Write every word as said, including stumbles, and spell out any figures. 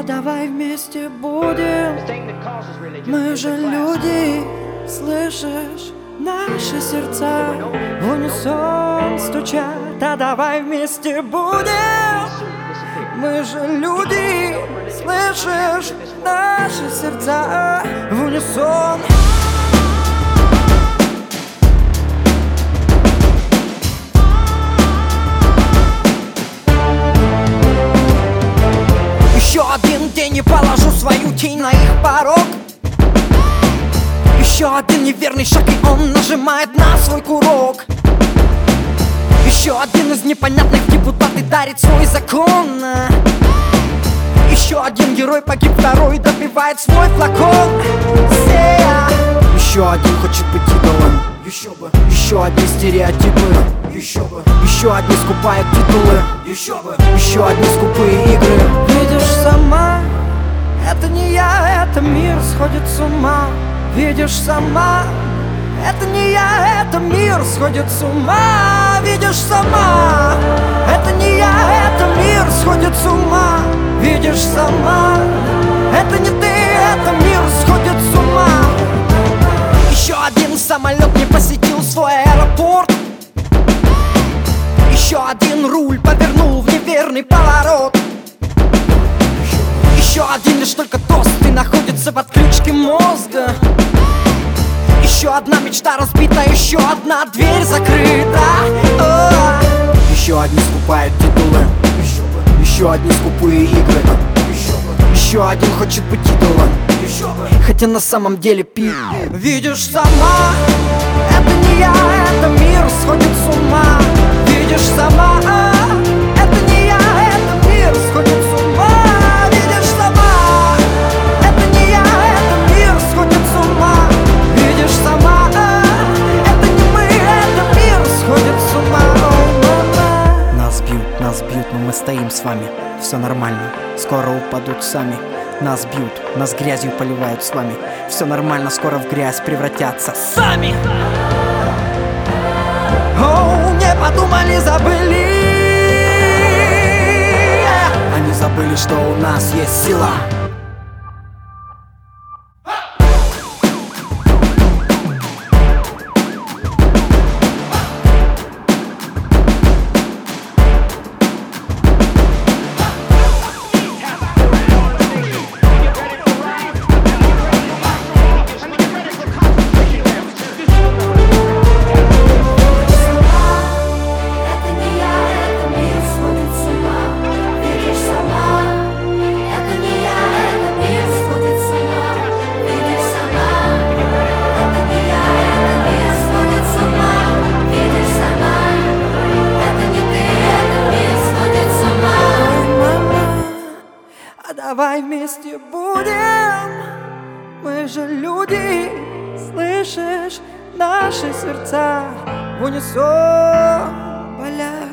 давай вместе будем. Мы же люди, слышишь? Наши сердца в унисон стучат. А давай вместе будем. Мы же люди, слышишь? Наши сердца в унисон. Еще один день и положу свою тень на их порог. Еще один неверный шаг, и он нажимает на свой курок. Еще один из непонятных депутатов дарит свой закон. Еще один герой погиб, второй допивает свой флакон. Еще один хочет быть идолом. Еще бы. Еще одни стереотипы. Еще бы. Еще одни скупают титулы. Еще бы. Еще одни скупые игры. Видишь сама, это не я, это мир сходит с ума. Видишь сама, это не я, это мир сходит с ума. Видишь сама, это не я, это мир сходит с ума. Видишь сама, это не ты, это мир сходит с ума. Еще один самолет не посетил свой аэропорт. Еще один руль повернул в неверный поворот. Еще один лишь только тост и находится в отключке мозга. Еще одна мечта разбита, еще одна дверь закрыта. О! Еще одни скупают титулы. Еще одни скупые игры. Еще один хочет быть идолом, хотя на самом деле пи. Видишь сама, это не я, это мир сходит с ума. Видишь сама, это не я, это мир сходит с ума. Видишь сама, это не я, это мир сходит с ума. Видишь сама, это не мы, это мир сходит с ума. Нас бьют, нас бьют, но мы стоим с вами. Все нормально, скоро упадут сами. Нас бьют, нас грязью поливают с вами. Все нормально, скоро в грязь превратятся сами. Оу, не подумали, забыли. Они забыли, что у нас есть сила. Давай вместе будем. Мы же люди, слышишь? Наши сердца в унисон болят.